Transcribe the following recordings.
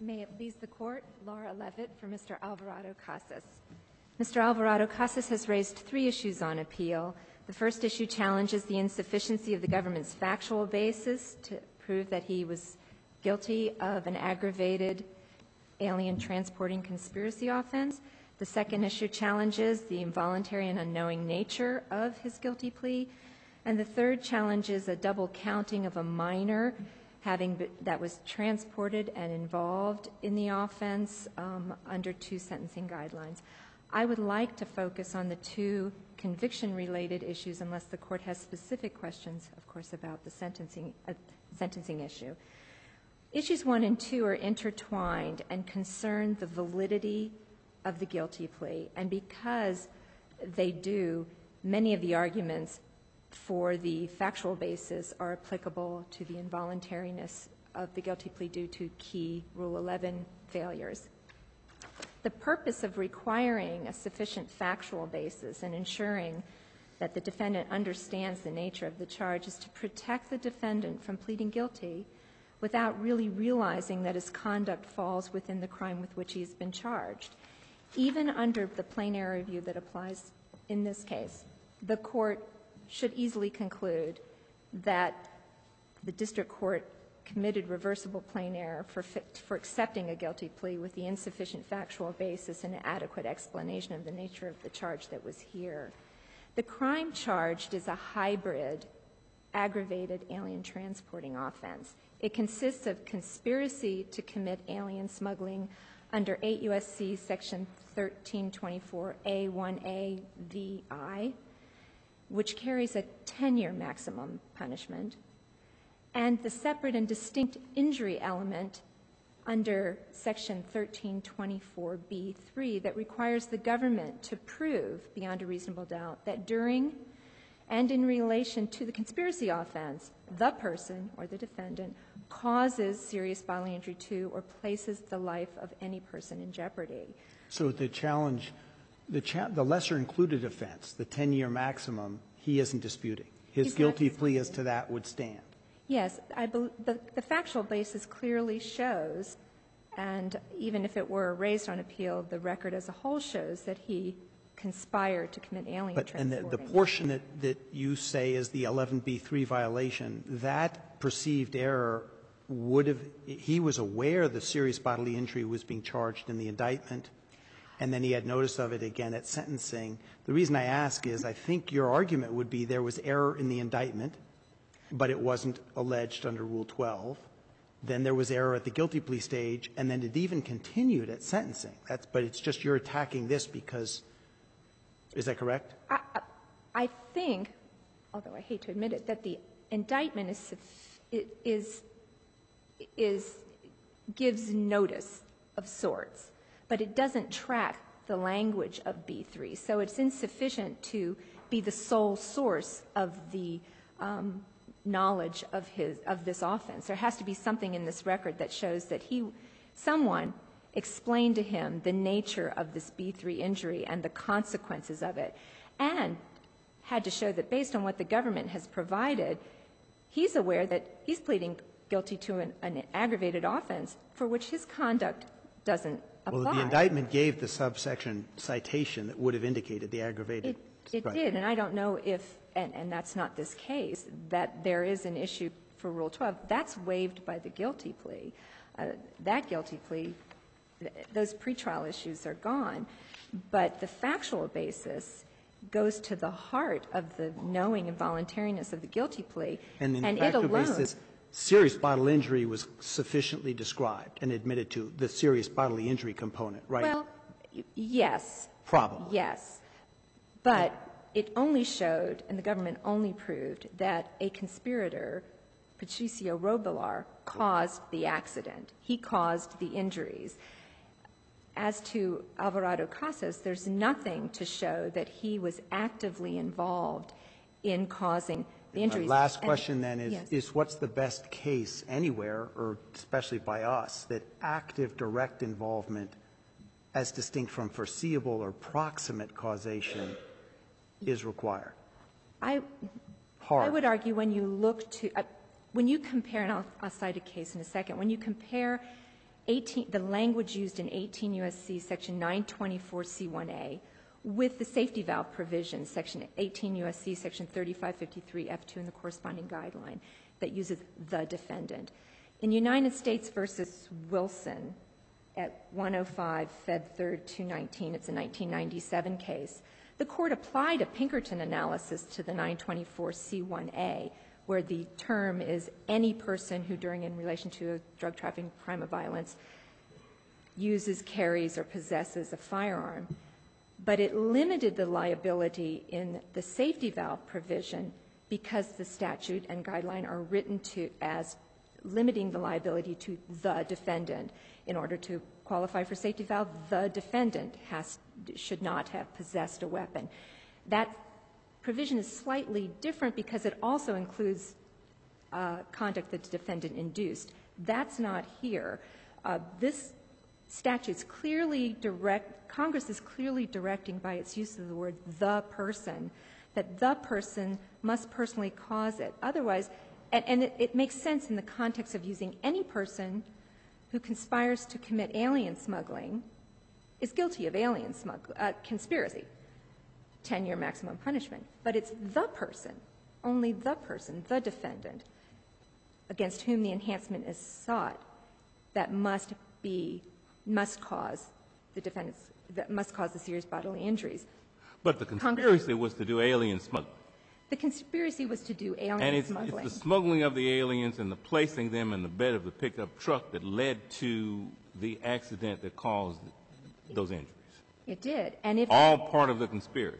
May it please the Court, Laura Levitt for Mr. Alvarado-Casas. Mr. Alvarado-Casas has raised three issues on appeal. The first issue challenges the insufficiency of the government's factual basis to prove that he was guilty of an aggravated alien transporting conspiracy offense. The second issue challenges the involuntary and unknowing nature of his guilty plea. And the third challenges a double counting of a minor that was transported and involved in the offense under two sentencing guidelines. I would like to focus on the two conviction-related issues, unless the Court has specific questions, of course, about the sentencing issue. Issues 1 and 2 are intertwined and concern the validity of the guilty plea. And because they do, many of the arguments for the factual basis are applicable to the involuntariness of the guilty plea due to key Rule 11 failures. The purpose of requiring a sufficient factual basis and ensuring that the defendant understands the nature of the charge is to protect the defendant from pleading guilty without really realizing that his conduct falls within the crime with which he has been charged. Even under the plain error review that applies in this case, the Court should easily conclude that the district court committed reversible plain error for accepting a guilty plea with the insufficient factual basis and adequate explanation of the nature of the charge that was here. The crime charged is a hybrid, aggravated alien transporting offense. It consists of conspiracy to commit alien smuggling under 8 U.S.C. Section 1324A1A VI, which carries a 10-year maximum punishment, and the separate and distinct injury element under Section 1324B3 that requires the government to prove beyond a reasonable doubt that during and in relation to the conspiracy offense, the person or the defendant causes serious bodily injury to or places the life of any person in jeopardy. So the challenge, the lesser included offense, the 10-year maximum, he isn't disputing. His guilty plea as to that would stand. Yes. The factual basis clearly shows, and even if it were raised on appeal, the record as a whole shows that he conspired to commit alien transporting. And the portion that you say is the 11B3 violation, that perceived error would have – he was aware the serious bodily injury was being charged in the indictment, and then he had notice of it again at sentencing. The reason I ask is I think your argument would be there was error in the indictment, but it wasn't alleged under Rule 12. Then there was error at the guilty plea stage, and then it even continued at sentencing. But it's just you're attacking this because – is that correct? I think, although I hate to admit it, that the indictment gives notice of sorts, but it doesn't track the language of B3. So it's insufficient to be the sole source of the knowledge of this offense. There has to be something in this record that shows that someone explained to him the nature of this B3 injury and the consequences of it, and had to show that based on what the government has provided, he's aware that he's pleading guilty to an aggravated offense for which his conduct doesn't apply. Well, the indictment gave the subsection citation that would have indicated the aggravated. It did, and I don't know if, and that's not this case, that there is an issue for Rule 12. That's waived by the guilty plea. That guilty plea, those pretrial issues are gone, but the factual basis goes to the heart of the knowing and voluntariness of the guilty plea, and it alone. Serious bodily injury was sufficiently described and admitted to the serious bodily injury component, right? Well, yes. Probably. Yes. But it only showed, and the government only proved, that a conspirator, Patricio Robillard, caused the accident. He caused the injuries. As to Alvarado-Casas, there's nothing to show that he was actively involved in causing the injuries. My last question, then, is what's the best case anywhere, or especially by us, that active direct involvement, as distinct from foreseeable or proximate causation, is required? I would argue when you look to when you compare, and I'll cite a case in a second, when you compare the language used in 18 U.S.C. Section 924C1A with the safety valve provision, Section 18 U.S.C. Section 3553F2 and the corresponding guideline that uses the defendant. In United States versus Wilson at 105 Fed 3rd 219, it's a 1997 case, the court applied a Pinkerton analysis to the 924C1A, where the term is any person who, during in relation to a drug trafficking crime of violence, uses, carries, or possesses a firearm. But it limited the liability in the safety valve provision because the statute and guideline are written to as limiting the liability to the defendant. In order to qualify for safety valve, the defendant should not have possessed a weapon. That provision is slightly different because it also includes conduct that the defendant induced. That's not here. This statute's clearly Congress is clearly directing by its use of the word the person, that the person must personally cause it. Otherwise, and it makes sense in the context of using any person who conspires to commit alien smuggling is guilty of alien conspiracy, 10-year maximum punishment. But it's the person, only the person, the defendant, against whom the enhancement is sought, that must cause the defendant's, that must cause the serious bodily injuries. But the conspiracy was to do alien smuggling. The conspiracy was to do alien and smuggling. It's the smuggling of the aliens and the placing them in the bed of the pickup truck that led to the accident that caused those injuries. It did. And if all part of the conspiracy.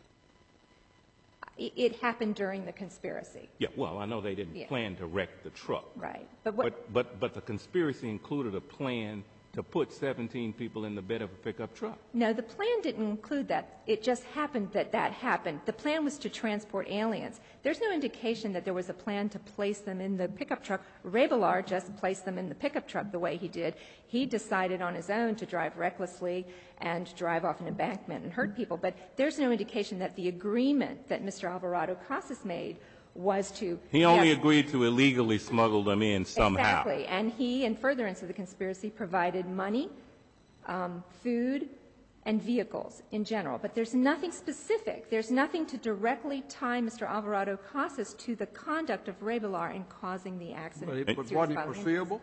It happened during the conspiracy. Yeah, well, I know they didn't plan to wreck the truck. Right. But the conspiracy included a plan to put 17 people in the bed of a pickup truck. No, the plan didn't include that. It just happened that that happened. The plan was to transport aliens. There's no indication that there was a plan to place them in the pickup truck. Revelar just placed them in the pickup truck the way he did. He decided on his own to drive recklessly and drive off an embankment and hurt people. But there's no indication that the agreement that Mr. Alvarado Casas made was to... He only agreed to illegally smuggle them in somehow. Exactly. And he, in furtherance of the conspiracy, provided money, food, and vehicles in general. But there's nothing specific. There's nothing to directly tie Mr. Alvarado Casas to the conduct of Revelar in causing the accident. But wasn't it foreseeable?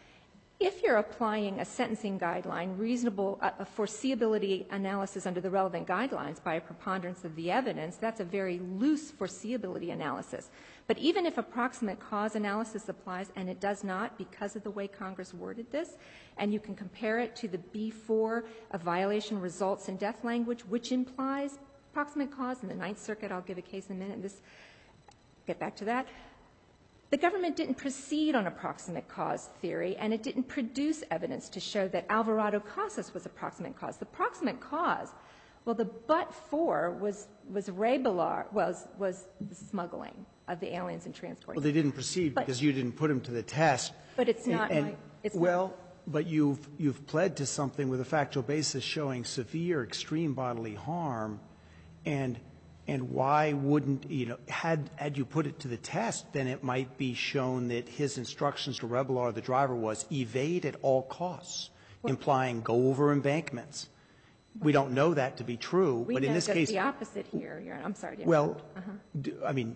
If you're applying a sentencing guideline, reasonable foreseeability analysis under the relevant guidelines by a preponderance of the evidence, that's a very loose foreseeability analysis. But even if approximate cause analysis applies, and it does not because of the way Congress worded this, and you can compare it to the B4 of violation results in death language, which implies approximate cause, in the Ninth Circuit, I'll give a case in a minute, get back to that. The government didn't proceed on approximate cause theory, and it didn't produce evidence to show that Alvarado Casas was approximate cause. The approximate cause, well, the but-for was Revelar, was the smuggling of the aliens and transporting. Well, they didn't proceed because you didn't put them to the test. But it's not but you've pled to something with a factual basis showing severe, extreme bodily harm, and why wouldn't, had you put it to the test, then it might be shown that his instructions to Revelar, the driver, was evade at all costs, implying go over embankments. We don't know that to be true, but in this case... We know the opposite here. I'm sorry. Well, I mean,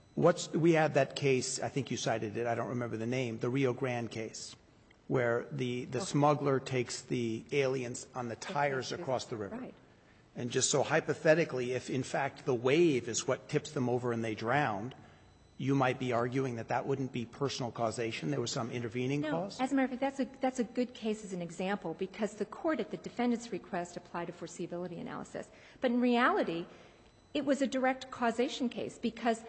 we had that case, I think you cited it, I don't remember the name, the Rio Grande case, where the smuggler takes the aliens on the tires across the river. Right. And just so hypothetically, if in fact the wave is what tips them over and they drowned, you might be arguing that that wouldn't be personal causation. There was some intervening cause? No, as a matter of fact, that's a good case as an example because the court at the defendant's request applied a foreseeability analysis. But in reality, it was a direct causation case because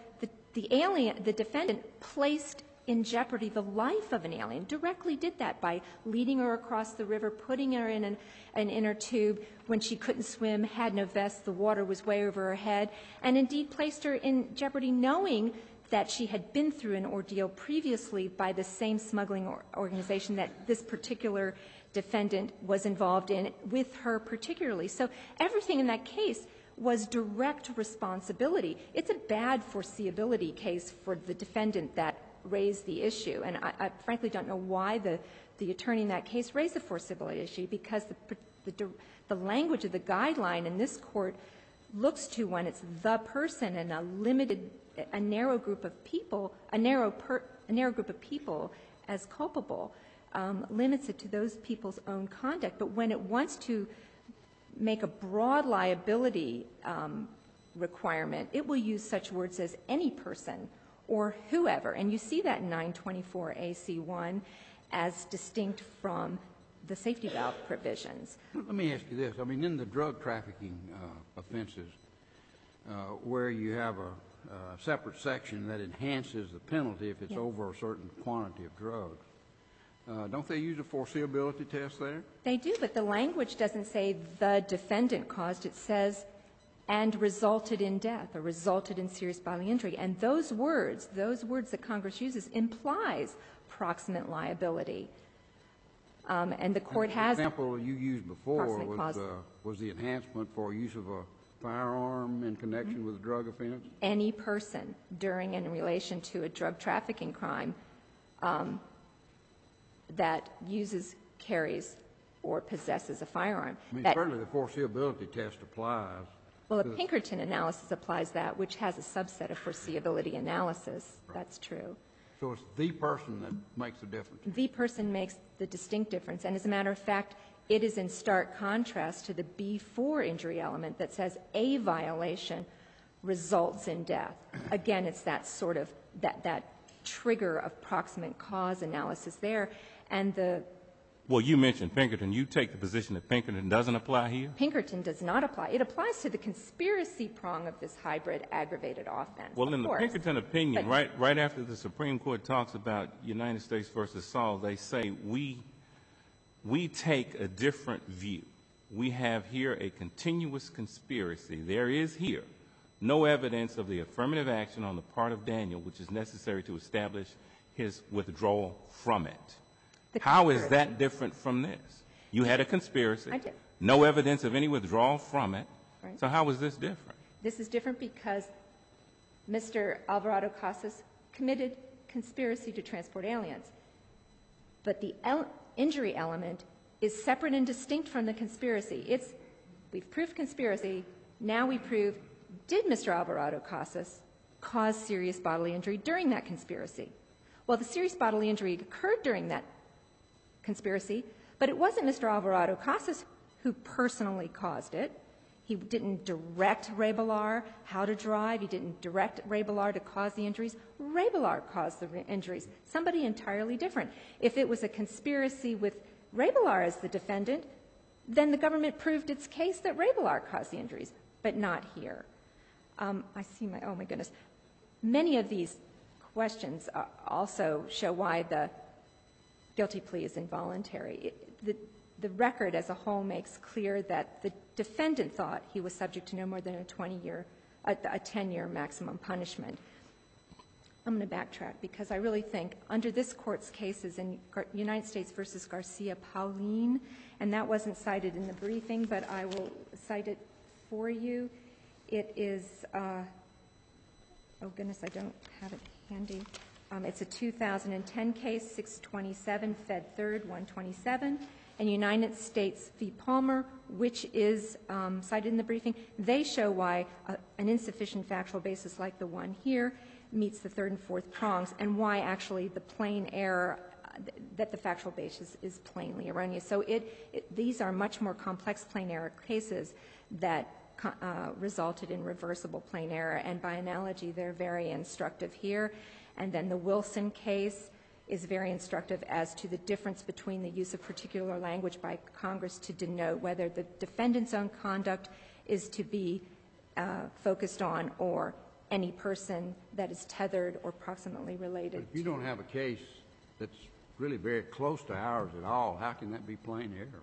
the defendant placed in jeopardy the life of an alien, directly did that by leading her across the river, putting her in an inner tube when she couldn't swim, had no vest, the water was way over her head, and indeed placed her in jeopardy knowing that she had been through an ordeal previously by the same smuggling organization that this particular defendant was involved in with her particularly. So everything in that case was direct responsibility. It's a bad foreseeability case for the defendant that raise the issue. And I frankly don't know why the attorney in that case raised the foreseeability issue, because the language of the guideline in this court looks to when it's the person and a narrow group of people, a narrow group of people as culpable, limits it to those people's own conduct. But when it wants to make a broad liability requirement, it will use such words as any person or whoever. And you see that in 924AC1 as distinct from the safety valve provisions. Let me ask you this. I mean, in the drug trafficking offenses, where you have a separate section that enhances the penalty if it's over a certain quantity of drugs, don't they use a foreseeability test there? They do, but the language doesn't say the defendant caused. It says, and resulted in death or resulted in serious bodily injury. And those words that Congress uses implies proximate liability. And the court has... The example you used before was the enhancement for use of a firearm in connection with a drug offense? Any person during and in relation to a drug trafficking crime that uses, carries, or possesses a firearm. I mean, certainly the foreseeability test applies. Well, the Pinkerton analysis applies that, which has a subset of foreseeability analysis. Right. That's true. So it's the person that makes the difference. The person makes the distinct difference. And as a matter of fact, it is in stark contrast to the B4 injury element that says a violation results in death. Again, it's that sort of, that trigger of proximate cause analysis there. And the... Well, you mentioned Pinkerton. You take the position that Pinkerton doesn't apply here? Pinkerton does not apply. It applies to the conspiracy prong of this hybrid aggravated offense. Well, in the Pinkerton opinion, right after the Supreme Court talks about United States versus Saul, they say we take a different view. We have here a continuous conspiracy. There is here no evidence of the affirmative action on the part of Daniel, which is necessary to establish his withdrawal from it. How is that different from this? You had a conspiracy. I did. No evidence of any withdrawal from it. Right. So how is this different? This is different because Mr. Alvarado Casas committed conspiracy to transport aliens. But the injury element is separate and distinct from the conspiracy. We've proved conspiracy. Now we prove, did Mr. Alvarado Casas cause serious bodily injury during that conspiracy? Well, the serious bodily injury occurred during that conspiracy, but it wasn't Mr. Alvarado Casas who personally caused it. He didn't direct Ray Bilar how to drive. He didn't direct Ray Bilar to cause the injuries. Ray Bilar caused the injuries. Somebody entirely different. If it was a conspiracy with Ray Bilar as the defendant, then the government proved its case that Ray Bilar caused the injuries, but not here. I see oh my goodness. Many of these questions also show why the guilty plea is involuntary. The record as a whole makes clear that the defendant thought he was subject to no more than a 10-year maximum punishment. I'm going to backtrack because I really think under this Court's cases in United States versus Garcia-Pauline, and that wasn't cited in the briefing, but I will cite it for you. It is, oh goodness, I don't have it handy. It's a 2010 case, 627 Fed 3rd, 127, and United States v. Palmer, which is cited in the briefing. They show why an insufficient factual basis like the one here meets the third and fourth prongs, and why actually the plain error, that the factual basis is plainly erroneous. So these are much more complex plain error cases that resulted in reversible plain error, and by analogy, they're very instructive here. And then the Wilson case is very instructive as to the difference between the use of particular language by Congress to denote whether the defendant's own conduct is to be focused on or any person that is tethered or proximately related. But if you don't have a case that's really very close to ours at all, how can that be plain error?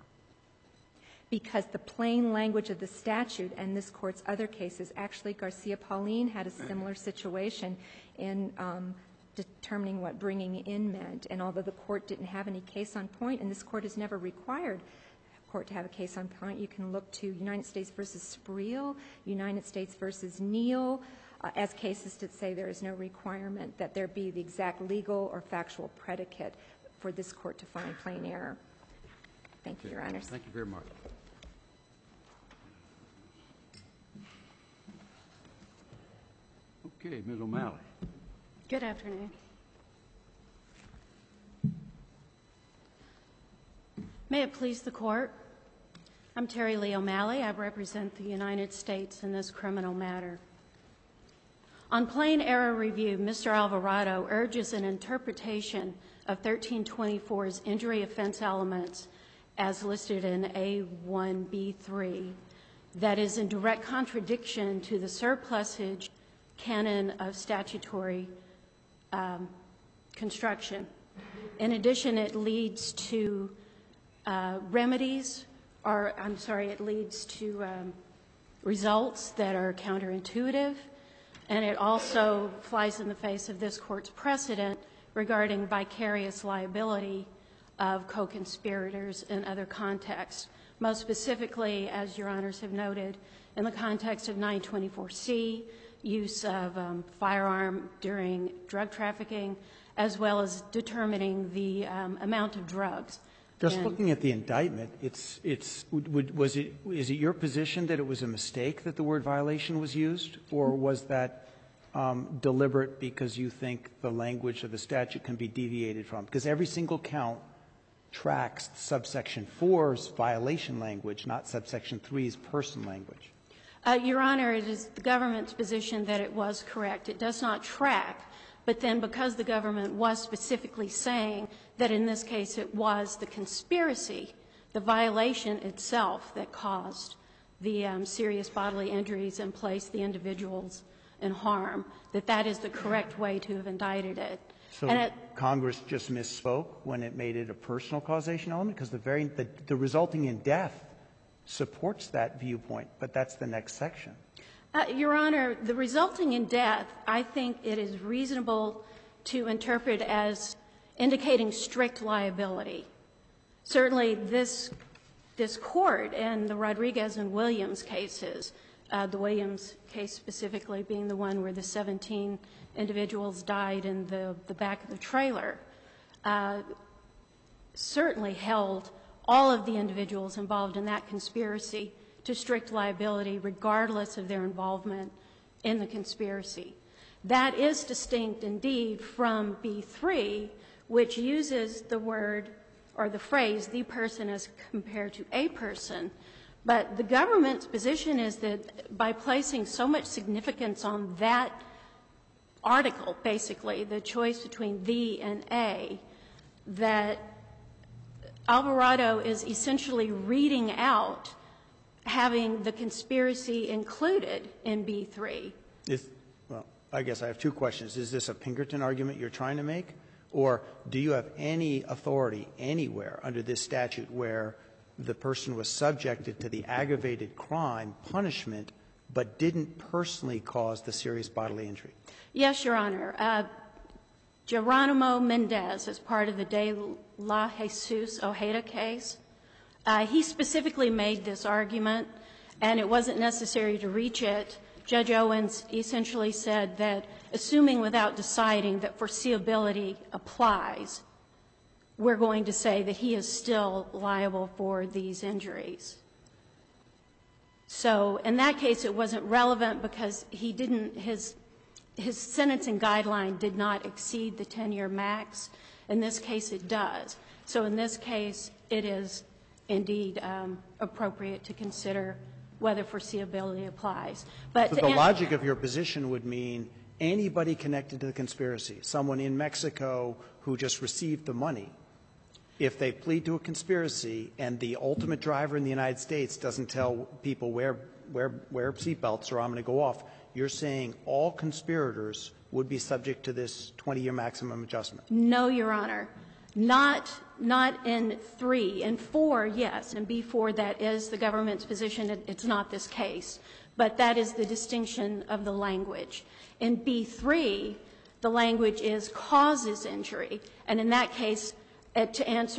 Because the plain language of the statute and this Court's other cases, actually Garcia-Pauline had a similar situation in determining what bringing in meant. And although the Court didn't have any case on point, and this Court has never required a court to have a case on point, you can look to United States v. Spreel, United States v. Neal, as cases to say there is no requirement that there be the exact legal or factual predicate for this Court to find plain error. Thank you, Your Honors. Thank you very much. Okay, Ms. O'Malley. Good afternoon. May it please the Court, I'm Terry Lee O'Malley. I represent the United States in this criminal matter. On plain error review, Mr. Alvarado urges an interpretation of 1324's injury offense elements as listed in A1B3 that is in direct contradiction to the surplusage canon of statutory construction. In addition, it leads to it leads to results that are counterintuitive, and it also flies in the face of this Court's precedent regarding vicarious liability of co-conspirators in other contexts. Most specifically, as Your Honors have noted, in the context of 924C, use of firearm during drug trafficking, as well as determining the amount of drugs. Just looking at the indictment, is it your position that it was a mistake that the word violation was used, or was that deliberate because you think the language of the statute can be deviated from? Because every single count tracks subsection 4's violation language, not subsection 3's person language. Your Honor, it is the government's position that it was correct. It does not track, but then because the government was specifically saying that in this case it was the conspiracy, the violation itself that caused the serious bodily injuries and placed the individuals in harm, that is the correct way to have indicted it. So Congress just misspoke when it made it a personal causation element? Because the resulting in death supports that viewpoint, but that's the next section. Your Honor, the resulting in death, I think it is reasonable to interpret as indicating strict liability. Certainly, this Court and the Rodriguez and Williams cases, the Williams case specifically being the one where the 17 individuals died in the back of the trailer, certainly held all of the individuals involved in that conspiracy to strict liability regardless of their involvement in the conspiracy. That is distinct indeed from B3, which uses the word or the phrase, the person as compared to a person. But the government's position is that by placing so much significance on that article, basically, the choice between the and a, that Alvarado is essentially reading out having the conspiracy included in B3. Well, I guess I have two questions. Is this a Pinkerton argument you're trying to make? Or do you have any authority anywhere under this statute where the person was subjected to the aggravated crime punishment but didn't personally cause the serious bodily injury? Yes, Your Honor. Geronimo Mendez, as part of the De La Jesus Ojeda case, he specifically made this argument, and it wasn't necessary to reach it. Judge Owens essentially said that, assuming without deciding that foreseeability applies, we're going to say that he is still liable for these injuries. So in that case, it wasn't relevant because he didn't his sentencing guideline did not exceed the 10-year max. In this case, it does. So in this case, it is indeed appropriate to consider whether foreseeability applies. But the logic of your position would mean anybody connected to the conspiracy, someone in Mexico who just received the money, if they plead to a conspiracy and the ultimate driver in the United States doesn't tell people wear seatbelts or I'm going to go off, you're saying all conspirators would be subject to this 20-year maximum adjustment? No, Your Honor. Not in 3. In 4, yes. In B4, that is the government's position. It's not this case. But that is the distinction of the language. In B3, the language is causes injury. And in that case, to answer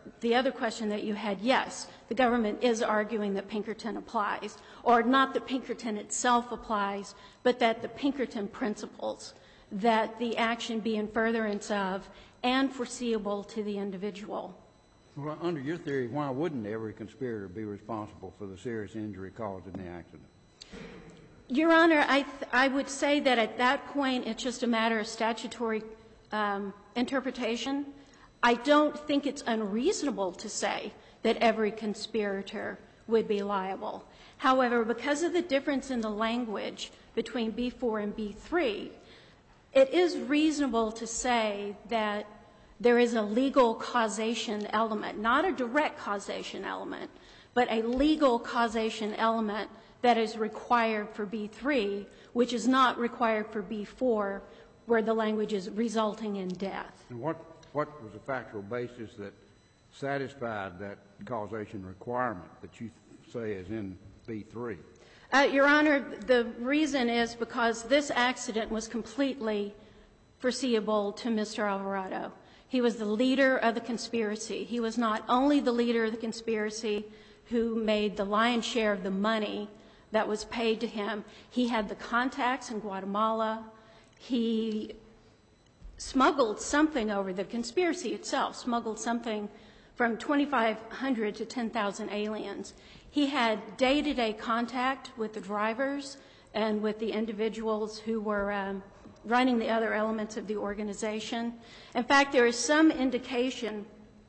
the other question that you had, yes, the government is arguing that Pinkerton applies, or not that Pinkerton itself applies, but that the Pinkerton principles, that the action be in furtherance of and foreseeable to the individual. Well, under your theory, why wouldn't every conspirator be responsible for the serious injury caused in the accident? Your Honor, I would say that at that point it's just a matter of statutory interpretation. I don't think it's unreasonable to say that every conspirator would be liable. However, because of the difference in the language between B4 and B3, it is reasonable to say that there is a legal causation element, not a direct causation element, but a legal causation element that is required for B3, which is not required for B4, where the language is resulting in death. And what was the factual basis that satisfied that causation requirement that you say is in B3? Your Honor, the reason is because this accident was completely foreseeable to Mr. Alvarado. He was the leader of the conspiracy. He was not only the leader of the conspiracy who made the lion's share of the money that was paid to him. He had the contacts in Guatemala. He smuggled something over the conspiracy itself, smuggled something from 2,500 to 10,000 aliens. He had day-to-day contact with the drivers and with the individuals who were running the other elements of the organization. In fact, there is some indication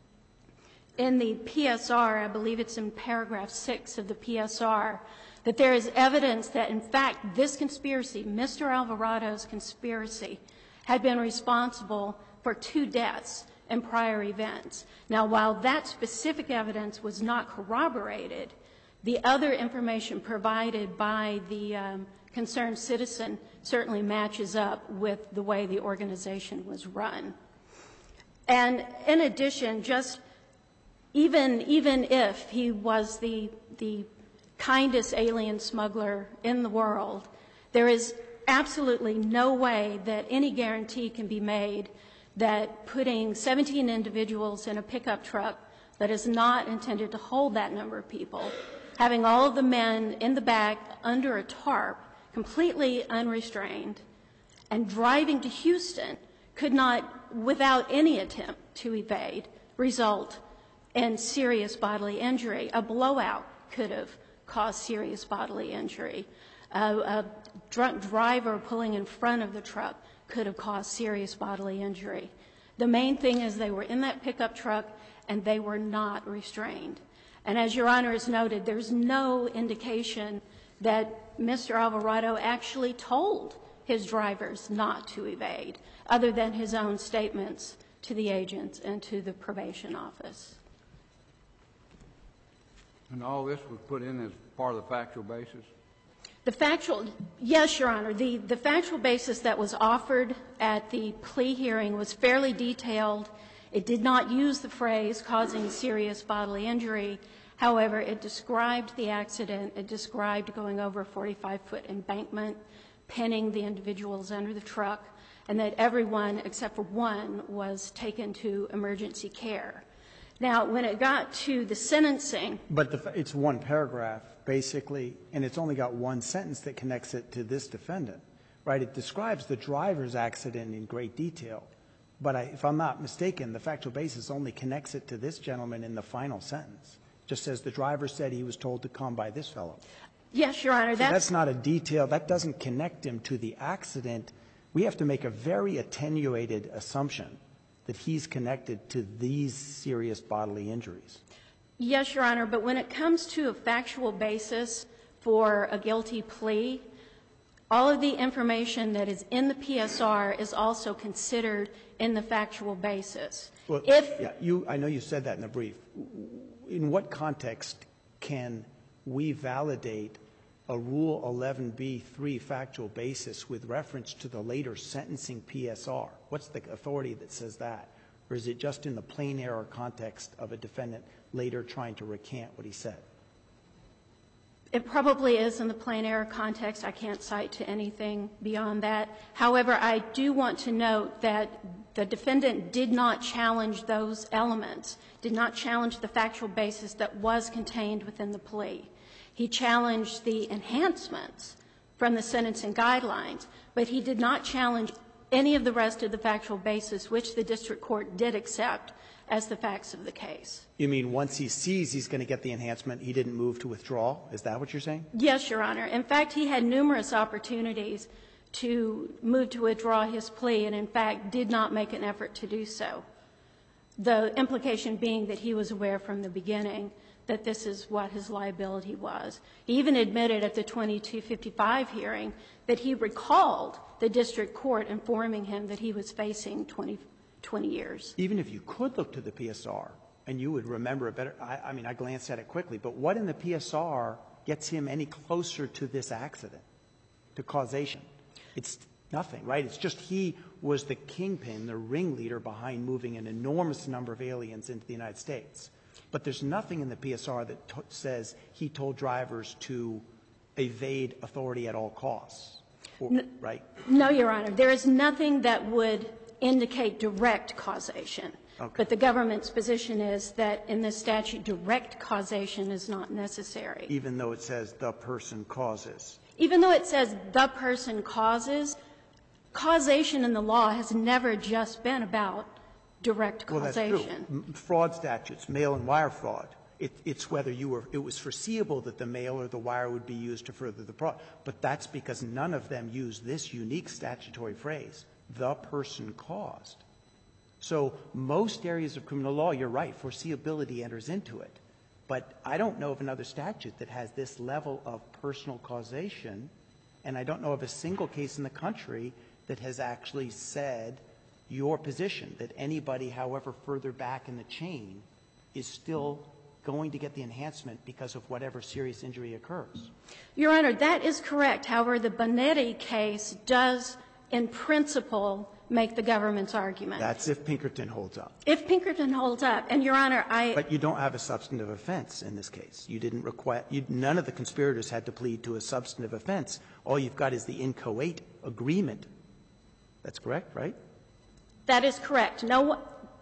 in the PSR, I believe it's in paragraph 6 of the PSR, that there is evidence that, in fact, this conspiracy, Mr. Alvarado's conspiracy, had been responsible for 2 deaths in prior events. Now, while that specific evidence was not corroborated, the other information provided by the concerned citizen certainly matches up with the way the organization was run. And in addition, just even if he was the kindest alien smuggler in the world, there is absolutely no way that any guarantee can be made that putting 17 individuals in a pickup truck that is not intended to hold that number of people, having all of the men in the back under a tarp, completely unrestrained, and driving to Houston could not, without any attempt to evade, result in serious bodily injury. A blowout could have caused serious bodily injury. A drunk driver pulling in front of the truck could have caused serious bodily injury. The main thing is they were in that pickup truck and they were not restrained. And as Your Honor has noted, there's no indication that Mr. Alvarado actually told his drivers not to evade, other than his own statements to the agents and to the probation office. And all this was put in as part of the factual basis? The factual, yes, Your Honor. The factual basis that was offered at the plea hearing was fairly detailed. It did not use the phrase causing serious bodily injury. However, it described the accident. It described going over a 45-foot embankment, pinning the individuals under the truck, and that everyone except for one was taken to emergency care. Now, when it got to the sentencing. But it's one paragraph, basically, and it's only got one sentence that connects it to this defendant, right? It describes the driver's accident in great detail. But if I'm not mistaken, the factual basis only connects it to this gentleman in the final sentence. Just says the driver said he was told to come by this fellow. Yes, Your Honor. So that's not a detail. That doesn't connect him to the accident. We have to make a very attenuated assumption that he's connected to these serious bodily injuries. Yes, Your Honor, but when it comes to a factual basis for a guilty plea, all of the information that is in the PSR is also considered in the factual basis. Well, I know you said that in the brief. In what context can we validate a Rule 11b-3 factual basis with reference to the later sentencing PSR? What's the authority that says that? Or is it just in the plain error context of a defendant later trying to recant what he said? It probably is in the plain error context. I can't cite to anything beyond that. However, I do want to note that the defendant did not challenge those elements, did not challenge the factual basis that was contained within the plea. He challenged the enhancements from the sentencing guidelines, but he did not challenge any of the rest of the factual basis which the district court did accept as the facts of the case. You mean once he sees he's going to get the enhancement, he didn't move to withdraw? Is that what you're saying? Yes, Your Honor. In fact, he had numerous opportunities to move to withdraw his plea and, in fact, did not make an effort to do so. The implication being that he was aware from the beginning that this is what his liability was. He even admitted at the 2255 hearing that he recalled the district court informing him that he was facing 20 years. Even if you could look to the PSR and you would remember it better, I mean, I glanced at it quickly, but what in the PSR gets him any closer to this accident, to causation? It's nothing, right? It's just he was the kingpin, the ringleader behind moving an enormous number of aliens into the United States. But there's nothing in the PSR that says he told drivers to evade authority at all costs, right? No, Your Honor. There is nothing that would indicate direct causation. Okay. But the government's position is that in this statute, direct causation is not necessary. Even though it says the person causes. Even though it says the person causes, causation in the law has never just been about direct causation. Well, that's true. Fraud statutes, mail and wire fraud, it's whether it was foreseeable that the mail or the wire would be used to further the fraud. But that's because none of them use this unique statutory phrase, the person caused. So most areas of criminal law, you're right, foreseeability enters into it. But I don't know of another statute that has this level of personal causation, and I don't know of a single case in the country that has actually said your position, that anybody, however further back in the chain, is still going to get the enhancement because of whatever serious injury occurs. Your Honor, that is correct. However, the Bonetti case does, in principle, make the government's argument. That's if Pinkerton holds up. If Pinkerton holds up. And, Your Honor, But you don't have a substantive offense in this case. You didn't require – none of the conspirators had to plead to a substantive offense. All you've got is the inchoate agreement. That's correct, right? That is correct. No,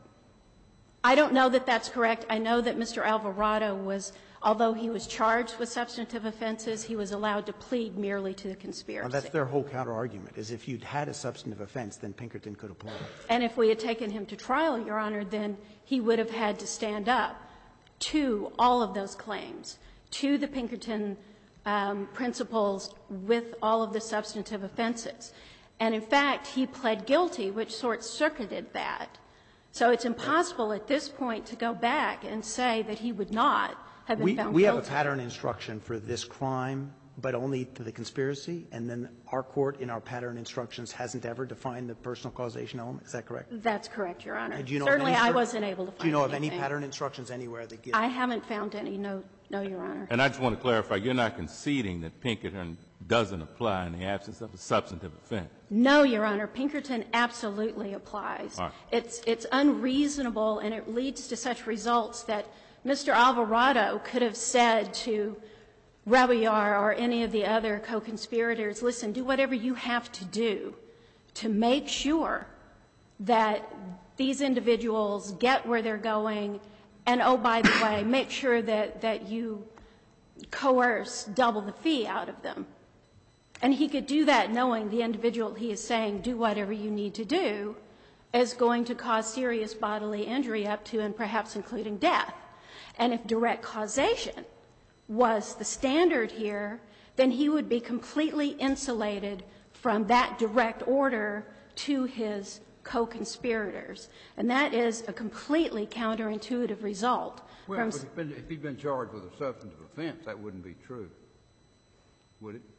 I don't know that that's correct. I know that Mr. Alvarado was, although he was charged with substantive offenses, he was allowed to plead merely to the conspiracy. Well, that's their whole counter-argument, is if you'd had a substantive offense, then Pinkerton could apply. And if we had taken him to trial, Your Honor, then he would have had to stand up to all of those claims, to the Pinkerton principles with all of the substantive offenses. And, in fact, he pled guilty, which short-circuited that. So it's impossible at this point to go back and say that he would not have been found guilty. We have a pattern instruction for this crime, but only to the conspiracy, and then our court in our pattern instructions hasn't ever defined the personal causation element. Is that correct? That's correct, Your Honor. Do you know Certainly I wasn't able to find anything. Do you know of any pattern instructions anywhere that give? I haven't found any, no, Your Honor. And I just want to clarify, you're not conceding that Pinkerton doesn't apply in the absence of a substantive offense? No, Your Honor. Pinkerton absolutely applies. All right. It's unreasonable, and it leads to such results that Mr. Alvarado could have said to Rabillard or any of the other co-conspirators, listen, do whatever you have to do to make sure that these individuals get where they're going, and, oh, by the way, make sure that you coerce double the fee out of them. And he could do that knowing the individual he is saying, do whatever you need to do, is going to cause serious bodily injury up to and perhaps including death. And if direct causation was the standard here, then he would be completely insulated from that direct order to his co-conspirators. And that is a completely counterintuitive result. Well, if he'd been charged with a substantive offense, that wouldn't be true, would it?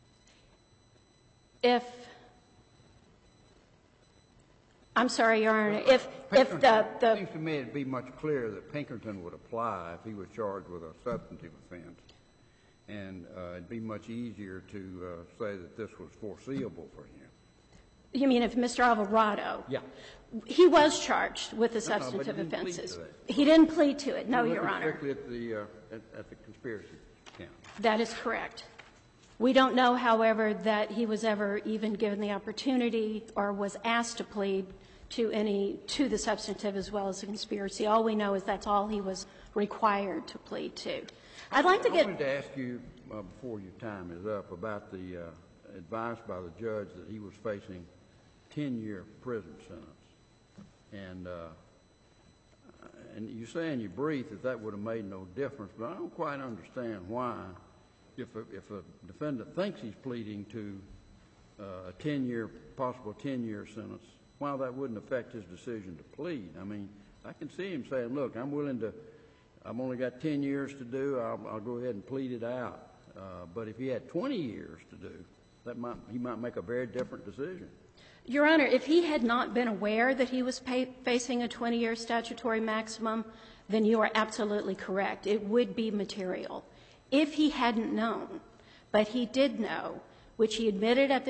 I'm sorry, Your Honor, if the It seems to me it'd be much clearer that Pinkerton would apply if he was charged with a substantive offense. And it'd be much easier to say that this was foreseeable for him. You mean if Mr. Alvarado? Yeah. He was charged with the substantive offenses. He didn't plead to it, no, Your Honor. Strictly at the conspiracy count. That is correct. We don't know, however, that he was ever even given the opportunity or was asked to plead to the substantive as well as the conspiracy. All we know is that's all he was required to plead to. I'd like to I wanted to ask you, before your time is up, about the advice by the judge that he was facing 10-year prison sentence. And you say in your brief that would have made no difference, but I don't quite understand why, if a defendant thinks he's pleading to a possible 10-year sentence, why that wouldn't affect his decision to plead. I mean, I can see him saying, look, I've only got 10 years to do, I'll go ahead and plead it out. But if he had 20 years to do, he might make a very different decision. Your Honor, if he had not been aware that he was facing a 20-year statutory maximum, then you are absolutely correct. It would be material. If he hadn't known, but he did know, which he admitted at the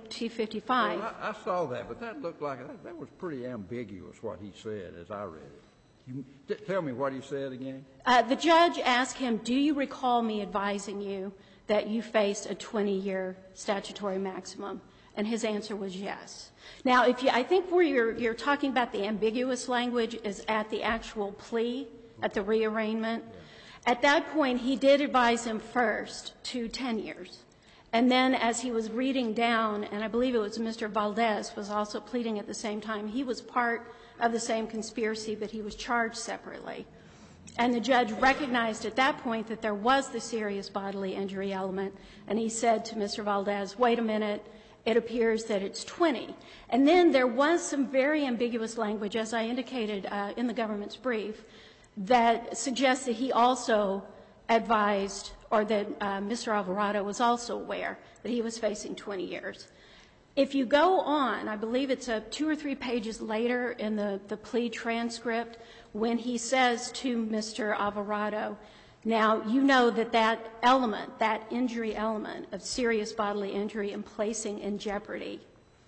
2255. Well, I saw that, but that looked like that was pretty ambiguous what he said as I read it. Tell me what he said again. The judge asked him, do you recall me advising you that you faced a 20-year statutory maximum? And his answer was yes. Now, I think where you're talking about the ambiguous language is at the actual plea, at the rearrangement. Yeah. At that point, he did advise him first to 10 years. And then as he was reading down, and I believe it was Mr. Valdez was also pleading at the same time, he was part of the same conspiracy, but he was charged separately. And the judge recognized at that point that there was the serious bodily injury element, and he said to Mr. Valdez, wait a minute, it appears that it's 20. And then there was some very ambiguous language, as I indicated in the government's brief, that suggests that he also advised, or that Mr. Alvarado was also aware that he was facing 20 years. If you go on, I believe it's 2 or 3 pages later in the plea transcript, when he says to Mr. Alvarado, now, you know that element, that injury element of serious bodily injury and placing in jeopardy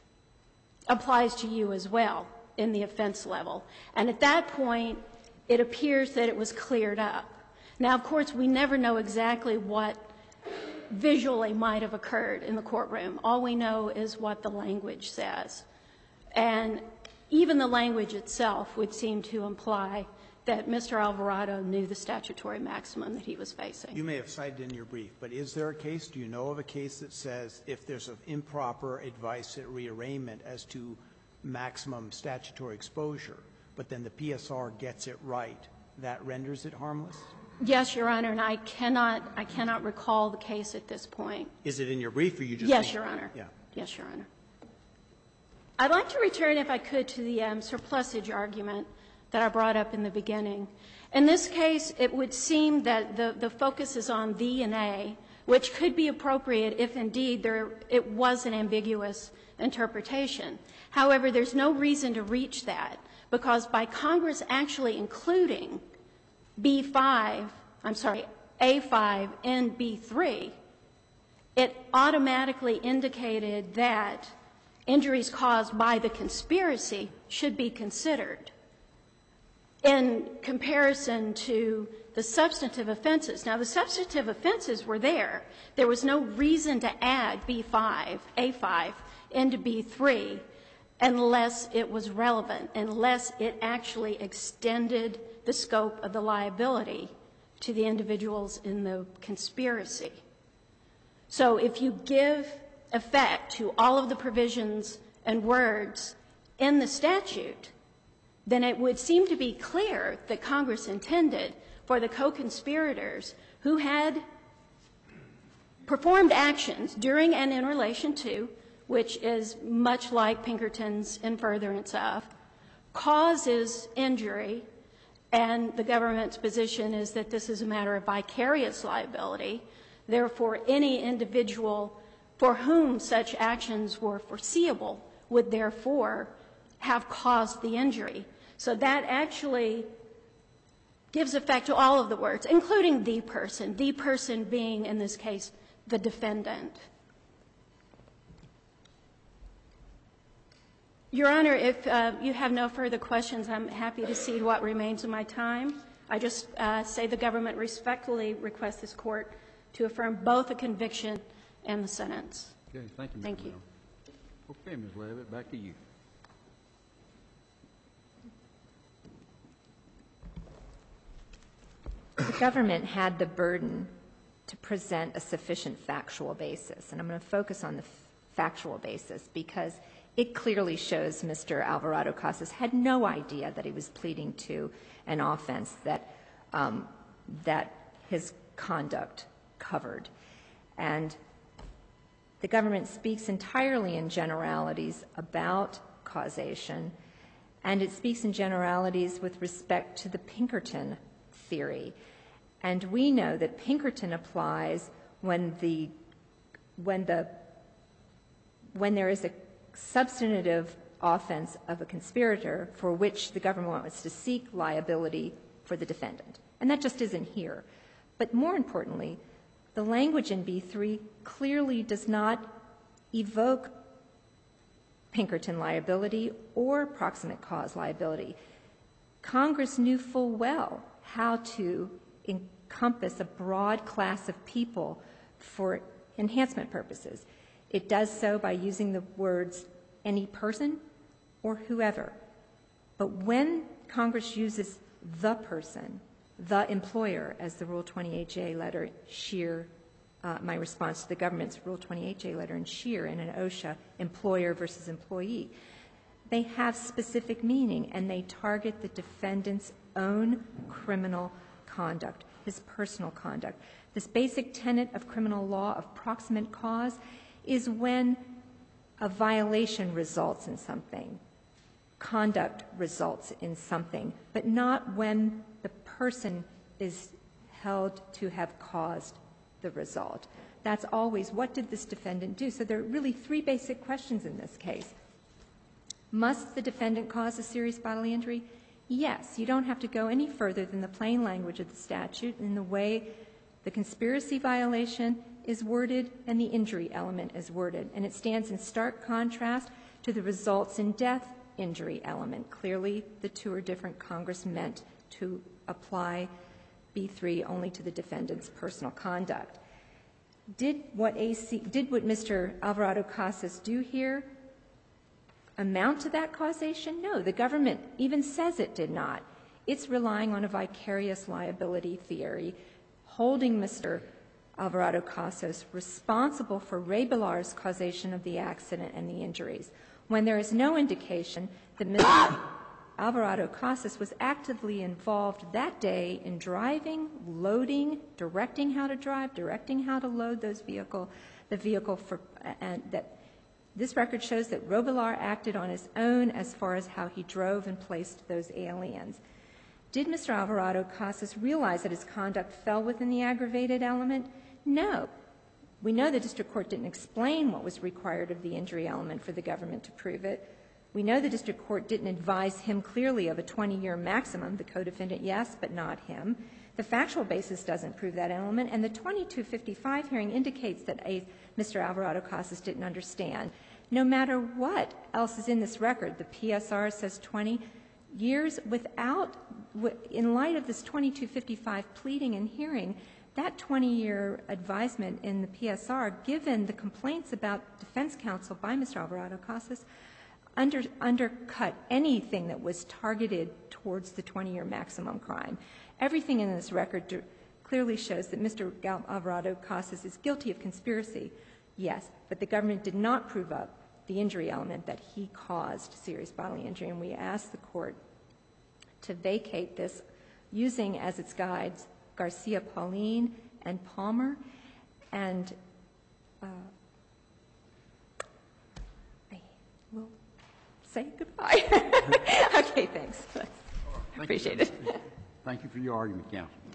applies to you as well in the offense level. And at that point, it appears that it was cleared up. Now, of course, we never know exactly what visually might have occurred in the courtroom. All we know is what the language says. And even the language itself would seem to imply that Mr. Alvarado knew the statutory maximum that he was facing. You may have cited in your brief, but is there a case, do you know of a case that says if there's an improper advice at rearrangement as to maximum statutory exposure, but then the PSR gets it right, that renders it harmless? Yes, Your Honor, and I cannot recall the case at this point. Is it in your brief, or you just Yes, Your Honor. Yeah. Yes, Your Honor. I'd like to return, if I could, to the surplusage argument that I brought up in the beginning. In this case, it would seem that the focus is on the and A, which could be appropriate if indeed it was an ambiguous interpretation. However, there's no reason to reach that, because by Congress actually including A5 and B3, it automatically indicated that injuries caused by the conspiracy should be considered in comparison to the substantive offenses. Now, the substantive offenses were there. There was no reason to add A5 into B3 unless it was relevant, unless it actually extended the scope of the liability to the individuals in the conspiracy. So if you give effect to all of the provisions and words in the statute, then it would seem to be clear that Congress intended for the co-conspirators who had performed actions during and in relation to, which is much like Pinkerton's in furtherance of, causes injury, and the government's position is that this is a matter of vicarious liability. Therefore, any individual for whom such actions were foreseeable would therefore have caused the injury. So that actually gives effect to all of the words, including the person being, in this case, the defendant. Your Honor, if you have no further questions, I'm happy to cede what remains of my time. I just say the government respectfully requests this Court to affirm both the conviction and the sentence. Okay, thank you, Ms. Thank you. Miller. Okay, Ms. Leavitt, back to you. government had the burden to present a sufficient factual basis. And I'm going to focus on the factual basis because it clearly shows Mr. Alvarado Casas had no idea that he was pleading to an offense that his conduct covered. And the government speaks entirely in generalities about causation, and it speaks in generalities with respect to the Pinkerton theory. And we know that Pinkerton applies when there is a substantive offense of a conspirator for which the government wants to seek liability for the defendant. And that just isn't here. But more importantly, the language in B3 clearly does not evoke Pinkerton liability or proximate cause liability. Congress knew full well how to encompass a broad class of people for enhancement purposes. It does so by using the words any person or whoever. But when Congress uses the person, the employer, as the Rule 28J letter Scheer, my response to the government's Rule 28J letter in Scheer and in OSHA, employer versus employee, they have specific meaning and they target the defendant's own criminal conduct, his personal conduct. This basic tenet of criminal law of proximate cause is when a violation results in something, conduct results in something, but not when the person is held to have caused the result. That's always, what did this defendant do? So there are really three basic questions in this case. Must the defendant cause a serious bodily injury? Yes. You don't have to go any further than the plain language of the statute in the way the conspiracy violation is worded and the injury element is worded. And it stands in stark contrast to the results in death injury element. Clearly, the two are different. Congress meant to apply B3 only to the defendant's personal conduct. Did what Mr. Alvarado Casas do here amount to that causation? No. The government even says it did not. It's relying on a vicarious liability theory, holding Mr. Alvarado Casas responsible for Ray Bilar's causation of the accident and the injuries, when there is no indication that Mr. Alvarado Casas was actively involved that day in driving, loading, directing how to drive, directing how to load the vehicle and that this record shows that Robilar acted on his own as far as how he drove and placed those aliens. Did Mr. Alvarado Casas realize that his conduct fell within the aggravated element? No. We know the district court didn't explain what was required of the injury element for the government to prove it. We know the district court didn't advise him clearly of a 20-year maximum. The co-defendant, yes, but not him. The factual basis doesn't prove that element, and the 2255 hearing indicates that Mr. Alvarado Casas didn't understand. No matter what else is in this record, the PSR says 20 years without, in light of this 2255 pleading and hearing, that 20-year advisement in the PSR, given the complaints about defense counsel by Mr. Alvarado Casas, undercut anything that was targeted towards the 20-year maximum crime. Everything in this record clearly shows that Mr. Alvarado Casas is guilty of conspiracy, yes, but the government did not prove up the injury element that he caused serious bodily injury, and we ask the court to vacate this using as its guides Garcia Pauline and Palmer, and I will say goodbye. Okay, thanks. Appreciate it. Thank you for your argument, counsel.